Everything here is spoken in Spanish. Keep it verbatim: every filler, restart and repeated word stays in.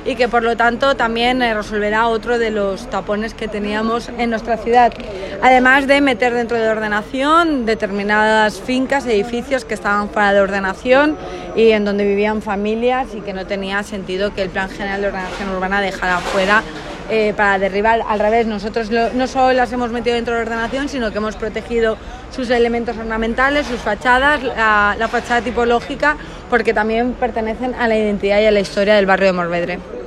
y que por lo tanto también eh, resolverá otro de los tapones que teníamos en nuestra ciudad. Además de meter dentro de ordenación determinadas fincas, edificios que estaban fuera de ordenación y en donde vivían familias y que no tenía sentido que el Plan General de Ordenación Urbana dejara fuera eh, para derribar. Al revés, nosotros lo, no solo las hemos metido dentro de ordenación, sino que hemos protegido sus elementos ornamentales, sus fachadas, la, la fachada tipológica, porque también pertenecen a la identidad y a la historia del barrio de Morvedre.